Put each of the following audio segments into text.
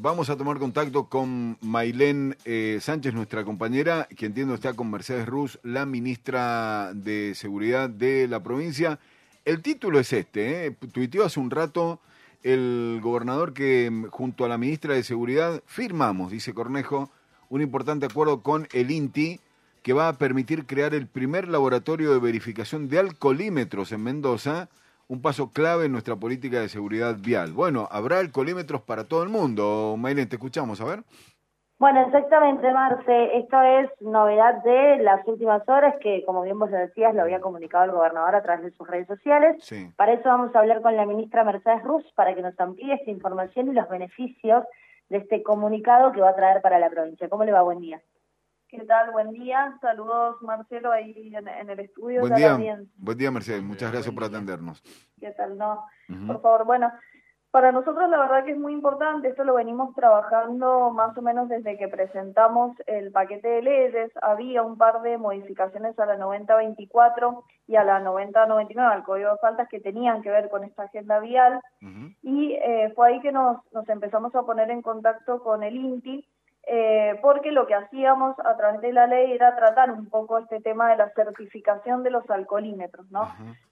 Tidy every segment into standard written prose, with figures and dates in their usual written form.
vamos a tomar contacto con Mailén Sánchez, nuestra compañera, que entiendo está con Mercedes Ruz, la ministra de Seguridad de la provincia. El título es tuiteó hace un rato el gobernador que junto a la ministra de Seguridad firmamos, dice Cornejo, un importante acuerdo con el INTI que va a permitir crear el primer laboratorio de verificación de alcoholímetros en Mendoza, un paso clave en nuestra política de seguridad vial. Bueno, habrá alcoholímetros para todo el mundo. Maylene, te escuchamos, a ver. Bueno, exactamente, Marce. Esto es novedad de las últimas horas que, como bien vos decías, lo había comunicado el gobernador a través de sus redes sociales. Sí. Para eso vamos a hablar con la ministra Mercedes Ruz para que nos amplíe esta información y los beneficios de este comunicado que va a traer para la provincia. ¿Cómo le va? Buen día. ¿Qué tal? Buen día. Saludos, Marcelo, ahí en el estudio. Buen día, Mercedes. Muchas gracias por atendernos. ¿Qué tal? No, por favor. Bueno, para nosotros la verdad que es muy importante. Esto lo venimos trabajando más o menos desde que presentamos el paquete de leyes. Había un par de modificaciones a la 9024 y a la 9099, al Código de Faltas, que tenían que ver con esta agenda vial. Y fue ahí que nos empezamos a poner en contacto con el INTI, porque lo que hacíamos a través de la ley era tratar un poco este tema de la certificación de los alcoholímetros, ¿no?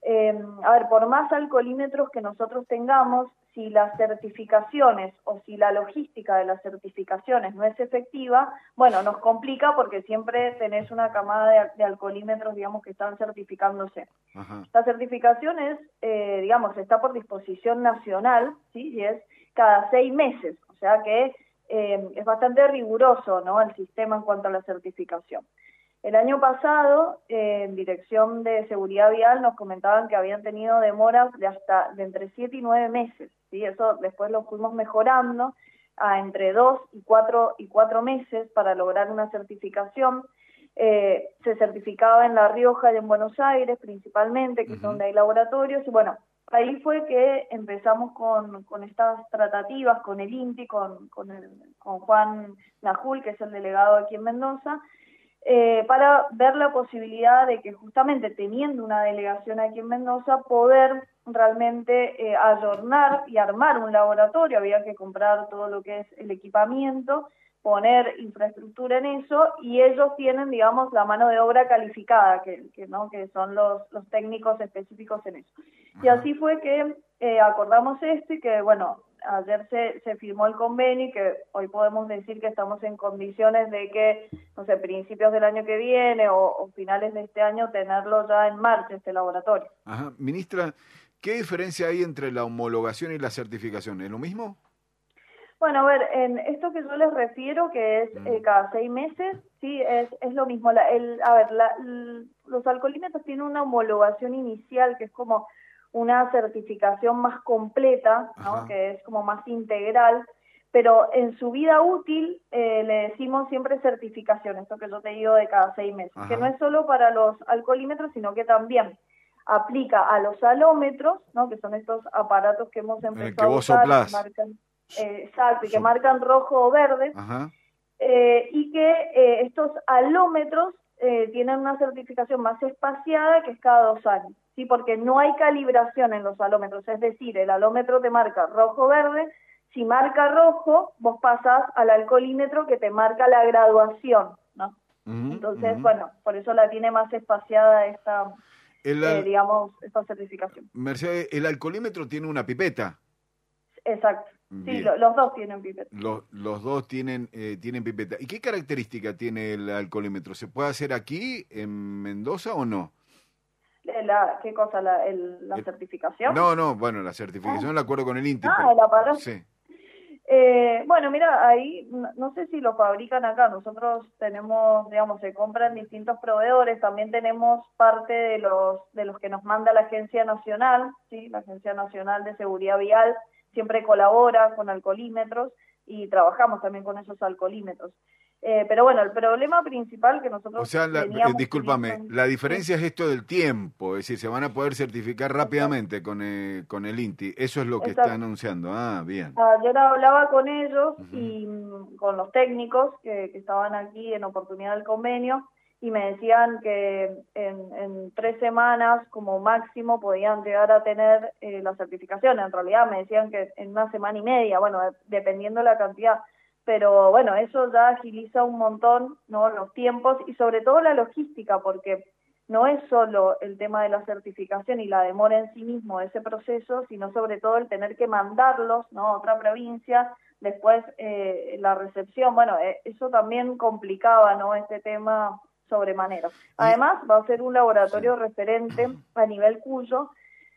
A ver, por más alcoholímetros que nosotros tengamos, si las certificaciones o si la logística de las certificaciones no es efectiva, bueno, nos complica porque siempre tenés una camada de alcoholímetros, digamos, que están certificándose. La certificación es, digamos, está por disposición nacional, ¿sí? Y es cada 6 meses, o sea que es bastante riguroso, ¿no?, el sistema en cuanto a la certificación. El año pasado, en Dirección de Seguridad Vial nos comentaban que habían tenido demoras de entre 7 y 9 meses, ¿sí? Eso después lo fuimos mejorando a entre 2 y 4 meses para lograr una certificación. Se certificaba en La Rioja y en Buenos Aires principalmente, que es donde hay laboratorios, y bueno, ahí fue que empezamos con estas tratativas con el INTI, con Juan Najul, que es el delegado aquí en Mendoza, para ver la posibilidad de que justamente teniendo una delegación aquí en Mendoza, poder realmente ayornar y armar un laboratorio. Había que comprar todo lo que es el equipamiento, poner infraestructura en eso, y ellos tienen, digamos, la mano de obra calificada, que son los técnicos específicos en eso. Y así fue que acordamos esto y que, bueno, ayer se firmó el convenio y que hoy podemos decir que estamos en condiciones de que, no sé, principios del año que viene o finales de este año, tenerlo ya en marcha, este laboratorio. Ministra, ¿qué diferencia hay entre la homologación y la certificación? ¿Es lo mismo? Bueno, a ver, en esto que yo les refiero, que es cada 6 meses, sí, es lo mismo. Los alcoholímetros tienen una homologación inicial, que es como una certificación más completa, ¿no?, que es como más integral, pero en su vida útil le decimos siempre certificación, esto que yo te digo de cada 6 meses, que no es solo para los alcoholímetros, sino que también aplica a los alómetros, ¿no?, que son estos aparatos que hemos empezado a usar, que marcan, exacto, y que marcan rojo o verde, y que estos alómetros tienen una certificación más espaciada, que es cada 2 años, ¿sí? Porque no hay calibración en los alómetros, es decir, el alómetro te marca rojo o verde. Si marca rojo, vos pasás al alcoholímetro que te marca la graduación, ¿no? Entonces, bueno, por eso la tiene más espaciada esta certificación. Mercedes, ¿el alcoholímetro tiene una pipeta? Exacto. Sí, los dos tienen pipeta. Los dos tienen pipeta. ¿Y qué característica tiene el alcoholímetro? ¿Se puede hacer aquí, en Mendoza, o no? ¿Qué cosa? ¿La certificación? No, bueno, la certificación la acuerdo con el INTI. El aparato. Sí. Bueno, mira, ahí no sé si lo fabrican acá. Nosotros tenemos, digamos, se compran distintos proveedores. También tenemos parte de los que nos manda la Agencia Nacional, ¿sí? La Agencia Nacional de Seguridad Vial siempre colabora con alcoholímetros y trabajamos también con esos alcoholímetros. Pero bueno, el problema principal que nosotros... O sea, discúlpame, la diferencia es esto del tiempo, es decir, se van a poder certificar rápidamente con el INTI, eso es lo que está anunciando. Bien. Yo hablaba con ellos y con los técnicos que estaban aquí en oportunidad del convenio, y me decían que en 3 semanas como máximo podían llegar a tener la certificación. En realidad me decían que en 1 semana y media, bueno, dependiendo la cantidad. Pero bueno, eso ya agiliza un montón, ¿no?, los tiempos y sobre todo la logística, porque no es solo el tema de la certificación y la demora en sí mismo de ese proceso, sino sobre todo el tener que mandarlos, ¿no?, a otra provincia, después la recepción. Bueno, eso también complicaba, ¿no?, este tema sobremanera. Además, va a ser un laboratorio referente a nivel Cuyo,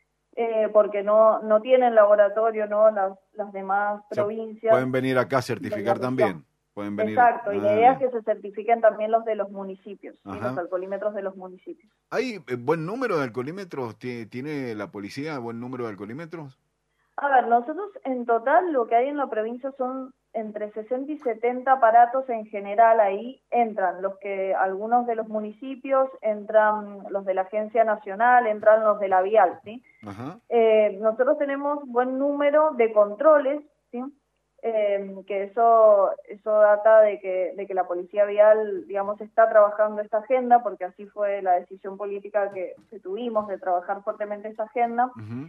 porque no tienen laboratorio, ¿no?, las demás provincias. Pueden venir acá a certificar también. Pueden venir. Exacto, y la idea es que se certifiquen también los de los municipios, ¿sí?, los alcoholímetros de los municipios. ¿Hay buen número de alcoholímetros? ¿Tiene la policía buen número de alcoholímetros? A ver, nosotros en total lo que hay en la provincia son entre 60 y 70 aparatos en general. Ahí entran algunos de los municipios, entran los de la Agencia Nacional, entran los de la Vial, ¿sí? Nosotros tenemos buen número de controles, ¿sí? Que eso data de que la Policía Vial, digamos, está trabajando esta agenda, porque así fue la decisión política que tuvimos de trabajar fuertemente esta agenda.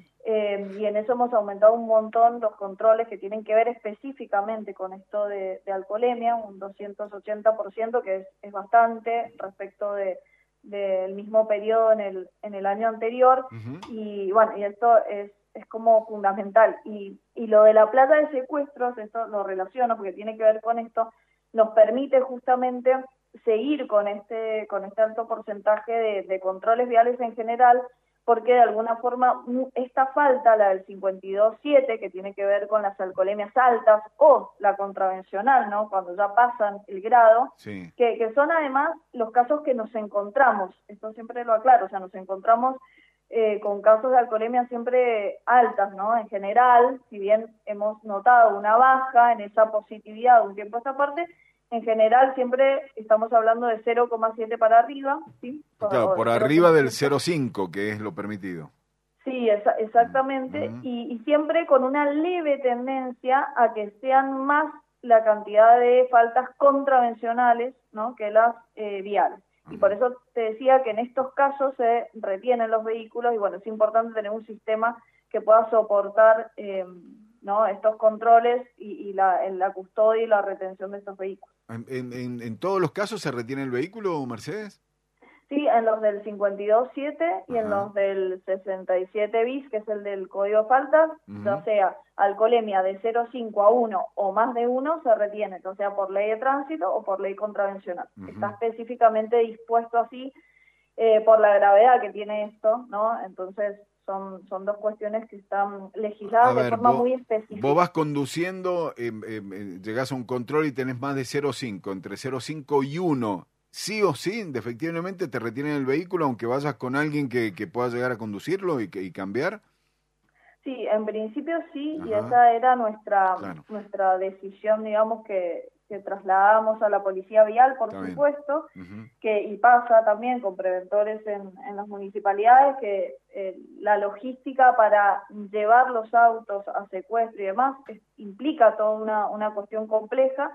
Y en eso hemos aumentado un montón los controles que tienen que ver específicamente con esto de alcoholemia, un 280%, que es bastante respecto del mismo periodo en el año anterior. Y bueno, y esto es como fundamental. Y lo de la plata de secuestros, esto lo relaciono porque tiene que ver con esto, nos permite justamente seguir con este alto porcentaje de controles viales en general, porque de alguna forma esta falta, la del 52.7, que tiene que ver con las alcoholemias altas o la contravencional, ¿no?, cuando ya pasan el grado, que son además los casos que nos encontramos. Esto siempre lo aclaro, o sea, nos encontramos con casos de alcoholemia siempre altas, ¿no? En general, si bien hemos notado una baja en esa positividad de un tiempo a esta parte, en general siempre estamos hablando de 0,7 para arriba, ¿sí? Claro, por arriba del 0,5, que es lo permitido. Sí, exactamente, y siempre con una leve tendencia a que sean más la cantidad de faltas contravencionales, ¿no?, que las viales. Y por eso te decía que en estos casos se retienen los vehículos y bueno, es importante tener un sistema que pueda soportar ¿no?, estos controles y la custodia y la retención de estos vehículos. ¿En todos los casos se retiene el vehículo, Mercedes? Sí, en los del 52.7 y en los del 67 bis, que es el del código de faltas, ya sea alcoholemia de 0,5 a 1 o más de 1, se retiene, o sea, por ley de tránsito o por ley contravencional. Está específicamente dispuesto así por la gravedad que tiene esto, ¿no? Entonces son dos cuestiones que están legisladas de forma muy específica. Vos vas conduciendo, llegás a un control y tenés más de 0,5, entre 0,5 y 1. Sí o sí, efectivamente te retienen el vehículo, aunque vayas con alguien que pueda llegar a conducirlo y cambiar. Sí, en principio sí, y esa era nuestra decisión, digamos, que trasladamos a la Policía Vial, por supuesto, y pasa también con preventores en las municipalidades, que la logística para llevar los autos a secuestro y demás implica toda una cuestión compleja.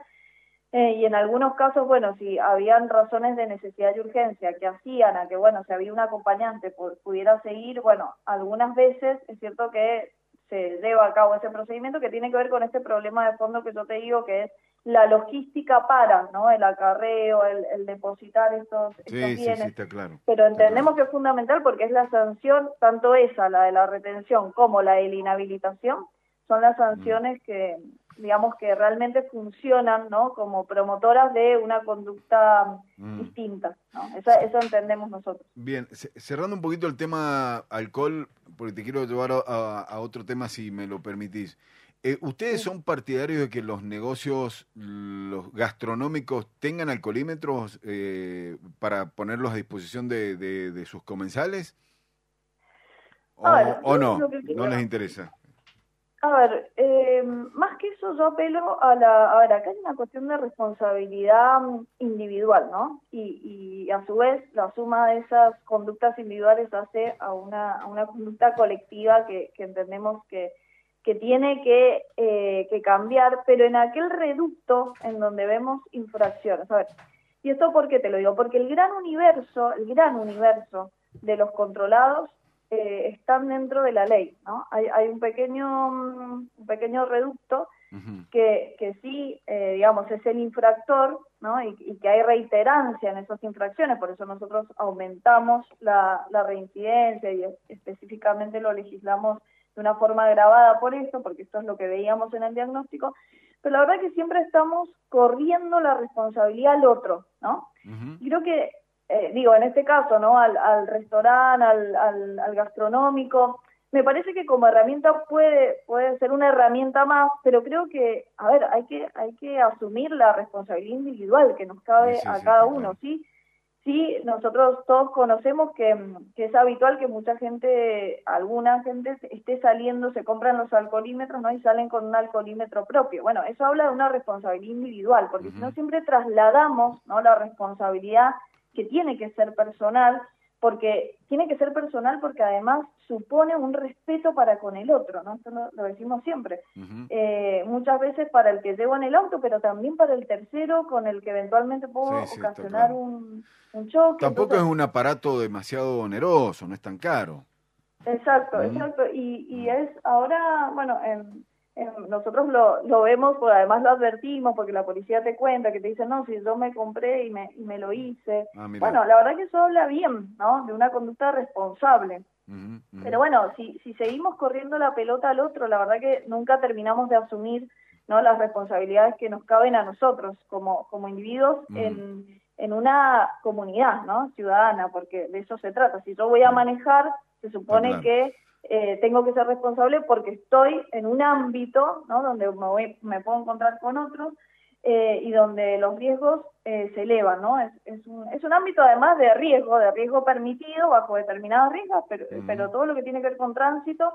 Y en algunos casos, bueno, si habían razones de necesidad y urgencia que hacían a que, bueno, si había un acompañante pudiera seguir, bueno, algunas veces es cierto que se lleva a cabo ese procedimiento que tiene que ver con este problema de fondo que yo te digo, que es la logística para, ¿no?, el acarreo, el depositar estos bienes. Sí, está claro. Pero entendemos que es fundamental porque es la sanción, tanto esa, la de la retención, como la de la inhabilitación, son las sanciones que, digamos, que realmente funcionan, ¿no?, como promotoras de una conducta distinta, ¿no? Eso entendemos nosotros. Bien, cerrando un poquito el tema alcohol, porque te quiero llevar a otro tema, si me lo permitís. ¿Ustedes son partidarios de que los negocios, los gastronómicos, tengan alcoholímetros para ponerlos a disposición de sus comensales? ¿O no? ¿No les interesa? A ver, más que eso yo apelo a ver, acá hay una cuestión de responsabilidad individual, ¿no? Y a su vez la suma de esas conductas individuales hace a una conducta colectiva que entendemos que tiene que cambiar, pero en aquel reducto en donde vemos infracciones. A ver, ¿Y esto por qué te lo digo? Porque el gran universo de los controlados están dentro de la ley, ¿no? Hay un pequeño reducto que sí, digamos, es el infractor, ¿no? Y que hay reiterancia en esas infracciones, por eso nosotros aumentamos la reincidencia y específicamente lo legislamos de una forma agravada por esto, porque esto es lo que veíamos en el diagnóstico, pero la verdad que siempre estamos corriendo la responsabilidad al otro, ¿no? Y creo que, en este caso, ¿no? Al restaurante, al gastronómico, me parece que como herramienta puede ser una herramienta más, pero creo que, a ver, hay que asumir la responsabilidad individual que nos cabe a cada uno, ¿sí? Sí, nosotros todos conocemos que es habitual que alguna gente esté saliendo, se compran los alcoholímetros, ¿no? Y salen con un alcoholímetro propio. Bueno, eso habla de una responsabilidad individual, porque si no siempre trasladamos, ¿no? La responsabilidad que tiene que ser personal, porque además supone un respeto para con el otro, ¿no? Esto lo decimos siempre. Muchas veces para el que llevo en el auto, pero también para el tercero con el que eventualmente puedo ocasionar un choque. Tampoco es un aparato demasiado oneroso, no es tan caro. Exacto. Y es ahora, bueno, nosotros lo vemos, porque además lo advertimos, porque la policía te cuenta, que te dice, no, si yo me compré y me lo hice. Bueno, la verdad que eso habla bien, ¿no? De una conducta responsable. Pero bueno, si seguimos corriendo la pelota al otro, la verdad que nunca terminamos de asumir, ¿no? Las responsabilidades que nos caben a nosotros como individuos en una comunidad, ¿no? Ciudadana, porque de eso se trata. Si yo voy a manejar, se supone que tengo que ser responsable porque estoy en un ámbito, ¿no? Donde me puedo encontrar con otros y donde los riesgos se elevan, ¿no? Es un ámbito además de riesgo permitido bajo determinadas reglas, pero todo lo que tiene que ver con tránsito,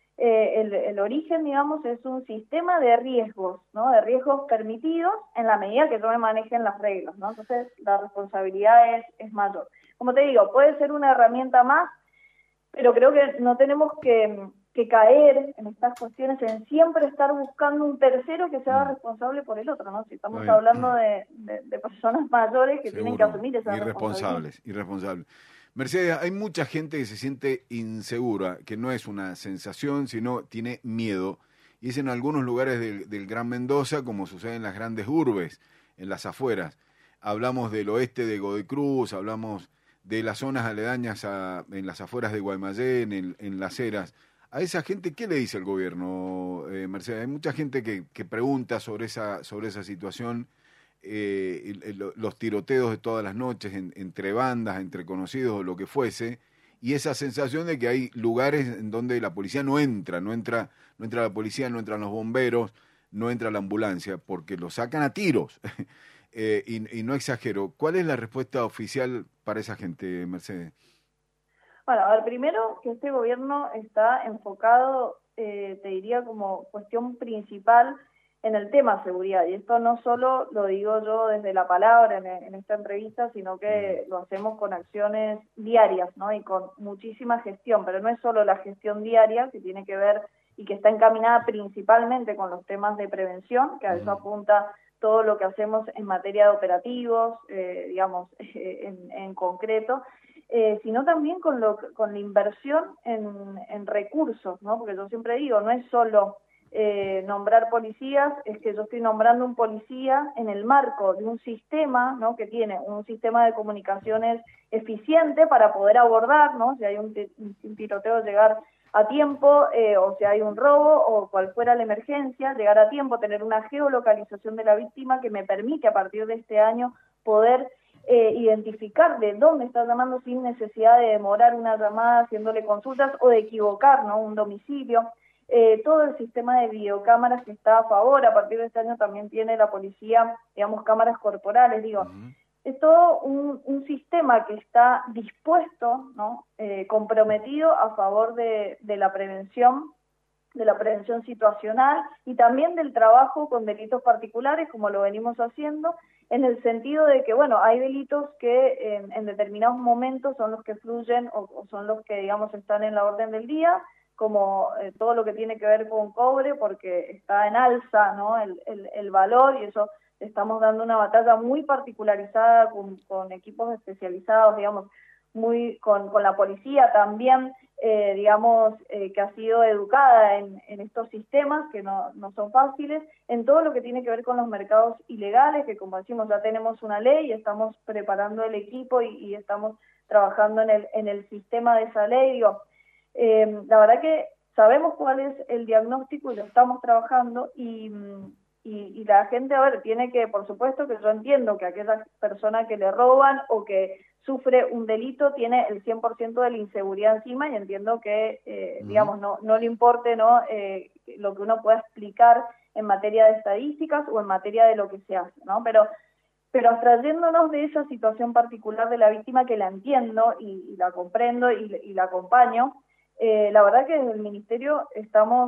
el origen, digamos, es un sistema de riesgos, ¿no? De riesgos permitidos en la medida que yo me manejen las reglas, ¿no? Entonces la responsabilidad es mayor. Como te digo, puede ser una herramienta más, pero creo que no tenemos que caer en estas cuestiones, en siempre estar buscando un tercero que sea responsable por el otro, ¿no? Si estamos hablando de personas mayores que tienen que asumir esa responsabilidad. Irresponsables. Mercedes, hay mucha gente que se siente insegura, que no es una sensación, sino tiene miedo. Y es en algunos lugares del Gran Mendoza, como sucede en las grandes urbes, en las afueras. Hablamos del oeste de Godoy Cruz, hablamos de las zonas aledañas en las afueras de Guaymallén, en Las Heras. A esa gente, ¿qué le dice el gobierno, Mercedes? Hay mucha gente que pregunta sobre esa situación, los tiroteos de todas las noches entre bandas, entre conocidos o lo que fuese, y esa sensación de que hay lugares en donde la policía no entra la policía, no entran los bomberos, no entra la ambulancia, porque lo sacan a tiros. Y no exagero. ¿Cuál es la respuesta oficial para esa gente, Mercedes? Bueno, a ver, primero que este gobierno está enfocado, te diría, como cuestión principal en el tema seguridad. Y esto no solo lo digo yo desde la palabra en esta entrevista, sino que lo hacemos con acciones diarias, ¿no? Y con muchísima gestión. Pero no es solo la gestión diaria que tiene que ver y que está encaminada principalmente con los temas de prevención, que a eso apunta todo lo que hacemos en materia de operativos, digamos, en concreto, sino también con la inversión en recursos, ¿no? Porque yo siempre digo, no es solo nombrar policías, es que yo estoy nombrando un policía en el marco de un sistema, ¿no? Que tiene un sistema de comunicaciones eficiente para poder abordar, ¿no? Si hay un tiroteo, llegar a tiempo, o si hay un robo o cual fuera la emergencia, llegar a tiempo, tener una geolocalización de la víctima que me permite a partir de este año poder identificar de dónde está llamando sin necesidad de demorar una llamada haciéndole consultas o de equivocar, ¿no? Un domicilio. Todo el sistema de videocámaras que está a favor, a partir de este año también tiene la policía, digamos, cámaras corporales, digo. Es todo un sistema que está dispuesto, ¿no? Comprometido a favor de la prevención situacional y también del trabajo con delitos particulares, como lo venimos haciendo, en el sentido de que, bueno, hay delitos que en determinados momentos son los que fluyen o son los que, digamos, están en la orden del día, como todo lo que tiene que ver con cobre, porque está en alza, ¿no? El valor, y eso estamos dando una batalla muy particularizada con equipos especializados, digamos, muy con la policía también, digamos, que ha sido educada en estos sistemas que no son fáciles, en todo lo que tiene que ver con los mercados ilegales, que como decimos ya tenemos una ley, estamos preparando el equipo y estamos trabajando en el sistema de esa ley. Digo, la verdad que sabemos cuál es el diagnóstico y lo estamos trabajando y la gente, a ver, tiene que, por supuesto que yo entiendo que aquella persona que le roban o que sufre un delito tiene el 100% de la inseguridad encima y entiendo que, digamos, no le importe, ¿no? Lo que uno pueda explicar en materia de estadísticas o en materia de lo que se hace, ¿no? Pero abstrayéndonos de esa situación particular de la víctima, que la entiendo y la comprendo y la acompaño, la verdad que desde el Ministerio estamos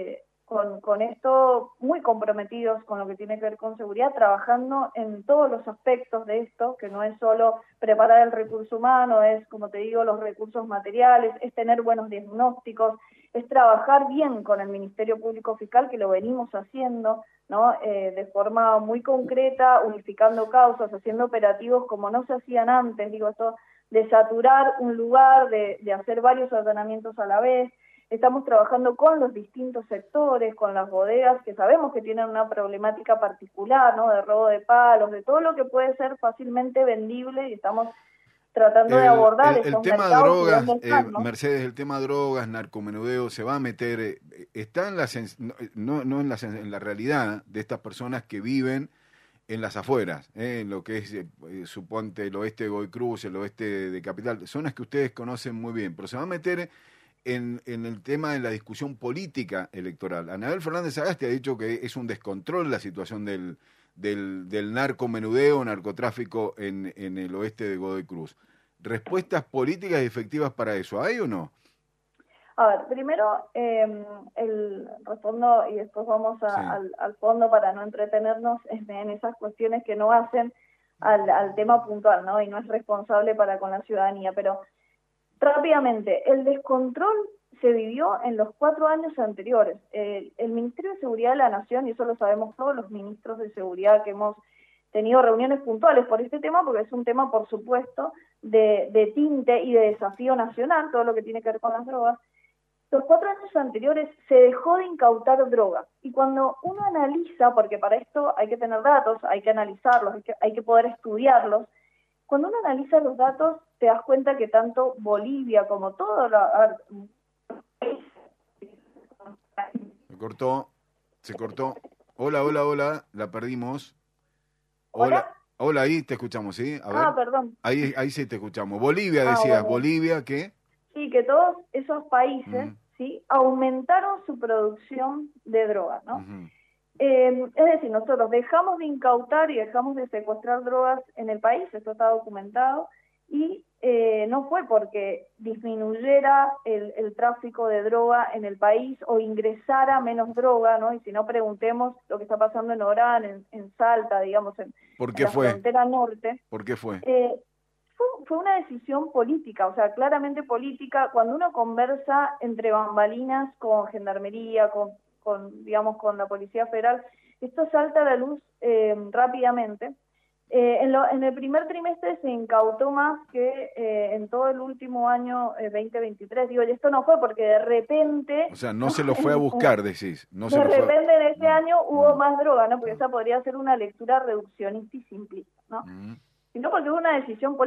con esto muy comprometidos con lo que tiene que ver con seguridad, trabajando en todos los aspectos de esto, que no es solo preparar el recurso humano, es, como te digo, los recursos materiales, es tener buenos diagnósticos, es trabajar bien con el Ministerio Público Fiscal, que lo venimos haciendo, ¿no? De forma muy concreta, unificando causas, haciendo operativos como no se hacían antes, digo, esto de saturar un lugar, de hacer varios allanamientos a la vez. Estamos trabajando con los distintos sectores, con las bodegas, que sabemos que tienen una problemática particular, ¿no? De robo de palos, de todo lo que puede ser fácilmente vendible, y estamos tratando de abordar el esos tema de mercados. drogas, ¿no? Mercedes, el tema de drogas, narcomenudeo, se va a meter, está en no en la realidad de estas personas que viven en las afueras, en lo que es, suponte, el oeste de Godoy Cruz, el oeste de Capital, zonas que ustedes conocen muy bien, pero se va a meter en el tema de la discusión política electoral. Anabel Fernández Sagasti ha dicho que es un descontrol la situación del narcomenudeo, narcotráfico en el oeste de Godoy Cruz. ¿Respuestas políticas y efectivas para eso hay o no? A ver, primero respondo y después vamos al fondo para no entretenernos en esas cuestiones que no hacen al tema puntual, ¿no? Y no es responsable para con la ciudadanía, pero rápidamente, el descontrol se vivió en los 4 años anteriores. El Ministerio de Seguridad de la Nación, y eso lo sabemos todos los ministros de seguridad que hemos tenido reuniones puntuales por este tema, porque es un tema, por supuesto, de tinte y de desafío nacional, todo lo que tiene que ver con las drogas. Los 4 años anteriores se dejó de incautar droga. Y cuando uno analiza, porque para esto hay que tener datos, hay que analizarlos, hay que poder estudiarlos, cuando uno analiza los datos, te das cuenta que tanto Bolivia como todo Se cortó. Hola, la perdimos. Hola, ahí te escuchamos, ¿sí? A ver. Perdón. Ahí sí te escuchamos. Bolivia, decías, bueno. Bolivia, ¿qué? Sí, que todos esos países, ¿sí? Aumentaron su producción de drogas, ¿no? Es decir, nosotros dejamos de incautar y dejamos de secuestrar drogas en el país, esto está documentado, y no fue porque disminuyera el tráfico de droga en el país o ingresara menos droga, ¿no? Y si no, preguntemos lo que está pasando en Orán, en Salta, digamos, en la frontera norte. ¿Por qué fue? Fue una decisión política, o sea, claramente política. Cuando uno conversa entre bambalinas con Gendarmería, digamos, con la Policía Federal, esto salta a la luz rápidamente. En el primer trimestre se incautó más que en todo el último año 2023. Digo, y esto no fue porque de repente... O sea, no se lo fue a buscar, decís. De repente en ese año hubo más droga, ¿no? Porque esa podría ser una lectura reduccionista y simplista, ¿no? Sino porque hubo una decisión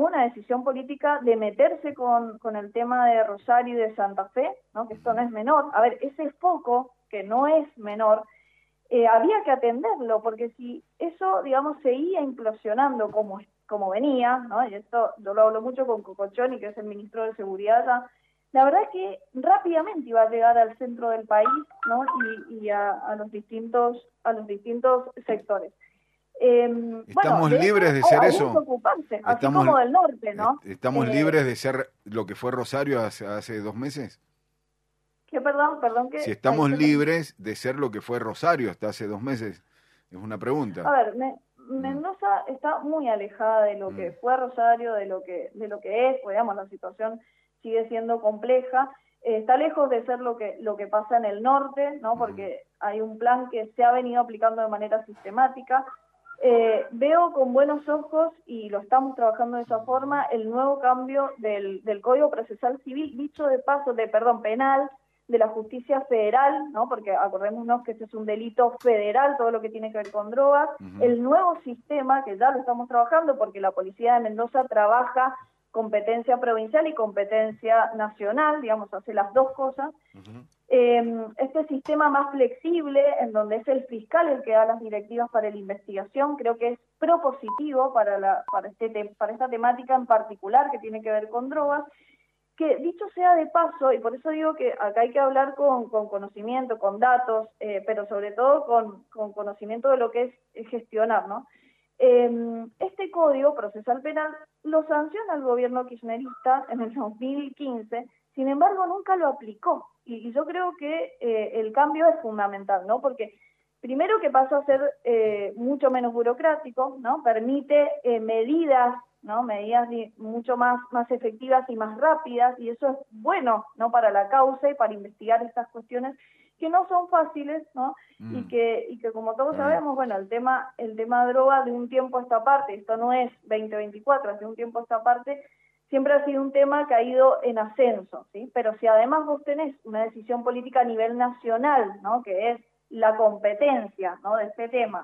política de meterse con el tema de Rosario y de Santa Fe, ¿no? Que esto no es menor. A ver, ese foco, que no es menor, había que atenderlo, porque si eso, digamos, seguía implosionando como venía, ¿no? Y esto yo lo hablo mucho con Cocochoni, que es el ministro de Seguridad allá, la verdad que rápidamente iba a llegar al centro del país, ¿no? Y a los distintos sectores. Estamos libres de ser eso. Así como del norte, ¿no? ¿Estamos libres de ser lo que fue Rosario hace 2 meses? ¿Qué, perdón? Si estamos libres de ser lo que fue Rosario hasta hace 2 meses, es una pregunta. A ver, Mendoza está muy alejada de lo que fue Rosario, de lo que es, pues, digamos, la situación sigue siendo compleja. Está lejos de ser lo que pasa en el norte, ¿no? Porque hay un plan que se ha venido aplicando de manera sistemática. Veo con buenos ojos, y lo estamos trabajando de esa forma, el nuevo cambio del Código Procesal Civil, dicho de paso, penal, de la justicia federal, ¿no? Porque acordémonos que este es un delito federal, todo lo que tiene que ver con drogas. El nuevo sistema, que ya lo estamos trabajando, porque la Policía de Mendoza trabaja competencia provincial y competencia nacional, digamos, hace las dos cosas. Este sistema más flexible, en donde es el fiscal el que da las directivas para la investigación, creo que es propositivo para esta temática en particular que tiene que ver con drogas, que dicho sea de paso, y por eso digo que acá hay que hablar con conocimiento, con datos, pero sobre todo con conocimiento de lo que es gestionar, ¿no? Este Código Procesal Penal lo sanciona el gobierno kirchnerista en el 2015, sin embargo nunca lo aplicó, y yo creo que el cambio es fundamental, ¿no? Porque primero que pasa a ser mucho menos burocrático, ¿no? Permite medidas, ¿no? Medidas mucho más efectivas y más rápidas, y eso es bueno, ¿no? Para la causa y para investigar estas cuestiones que no son fáciles, ¿no? Y que como todos sabemos, bueno, el tema droga de un tiempo a esta parte, esto no es 2024, hace un tiempo a esta parte, siempre ha sido un tema que ha ido en ascenso, ¿sí? Pero si además vos tenés una decisión política a nivel nacional, ¿no? Que es la competencia, ¿no? De este tema,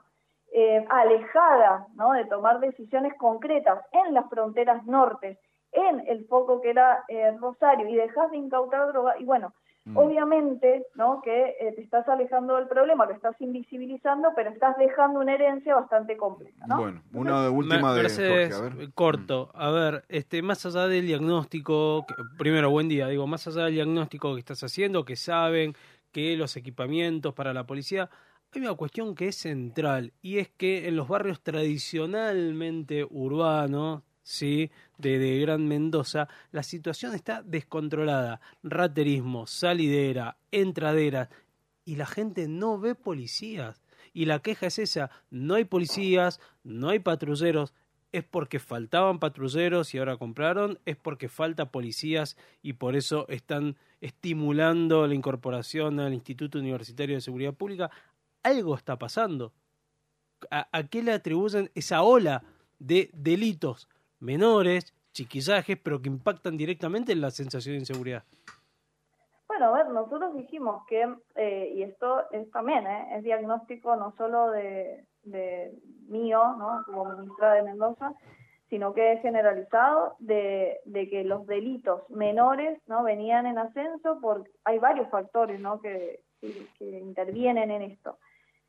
alejada, ¿no? De tomar decisiones concretas en las fronteras norte, en el foco que era Rosario, y dejás de incautar droga, y bueno, obviamente, ¿no? Que te estás alejando del problema, lo estás invisibilizando, pero estás dejando una herencia bastante compleja, ¿no? Bueno, una última de Mercedes, Jorge, a ver. corto. A ver, más allá del diagnóstico, primero, buen día, más allá del diagnóstico que estás haciendo, que saben que los equipamientos para la policía, hay una cuestión que es central, y es que en los barrios tradicionalmente urbanos, ¿sí? de Gran Mendoza, la situación está descontrolada. Raterismo, salidera, entraderas, y la gente no ve policías. Y la queja es esa: no hay policías, no hay patrulleros. Es porque faltaban patrulleros y ahora compraron, es porque falta policías y por eso están estimulando la incorporación al Instituto Universitario de Seguridad Pública. Algo está pasando. ¿A qué le atribuyen esa ola de delitos menores, chiquillajes, pero que impactan directamente en la sensación de inseguridad? Bueno, a ver, nosotros dijimos que, y esto es también, es diagnóstico no solo de mío, ¿no? Como ministra de Mendoza, sino que es generalizado de que los delitos menores, ¿no? Venían en ascenso, porque hay varios factores, ¿no? que intervienen en esto.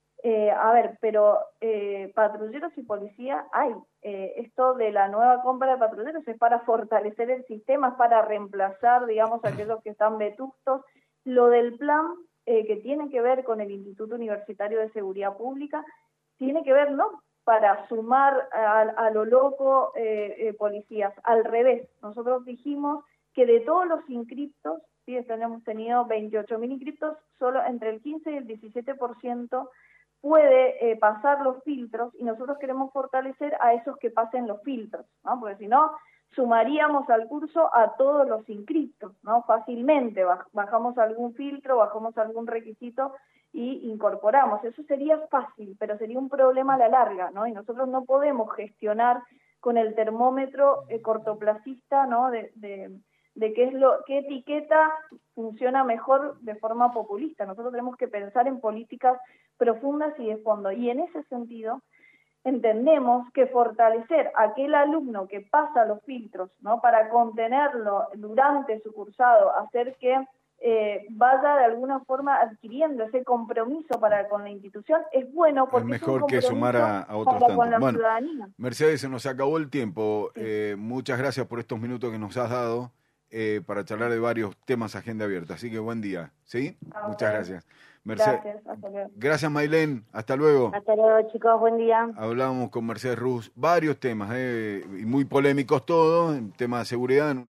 A ver, pero patrulleros y policía hay. Esto de la nueva compra de patrulleros es para fortalecer el sistema, es para reemplazar, digamos, a aquellos que están vetustos. Lo del plan que tiene que ver con el Instituto Universitario de Seguridad Pública tiene que ver, ¿no?, para sumar a lo loco policías. Al revés, nosotros dijimos que de todos los inscriptos, ¿sí? Este año hemos tenido 28.000 inscriptos, solo entre el 15 y el 17% puede pasar los filtros, y nosotros queremos fortalecer a esos que pasen los filtros, ¿no? Porque si no, sumaríamos al curso a todos los inscriptos, ¿no? Fácilmente bajamos algún filtro, bajamos algún requisito y incorporamos. Eso sería fácil, pero sería un problema a la larga, ¿no? Y nosotros no podemos gestionar con el termómetro cortoplacista, ¿no? De qué etiqueta funciona mejor de forma populista. Nosotros tenemos que pensar en políticas profundas y de fondo. Y en ese sentido, entendemos que fortalecer a aquel alumno que pasa los filtros, ¿no?, para contenerlo durante su cursado, hacer que vaya de alguna forma adquiriendo ese compromiso con la institución, es bueno, porque es mejor un que sumar a otros con la tantos. Bueno, ciudadanía. Mercedes, se nos acabó el tiempo. Sí. Muchas gracias por estos minutos que nos has dado para charlar de varios temas agenda abierta. Así que buen día, ¿sí? Muchas gracias. Gracias, hasta luego. Gracias, Maylén. Hasta luego. Hasta luego, chicos, buen día. Hablábamos con Mercedes Ruz varios temas, y muy polémicos todos, en tema de seguridad.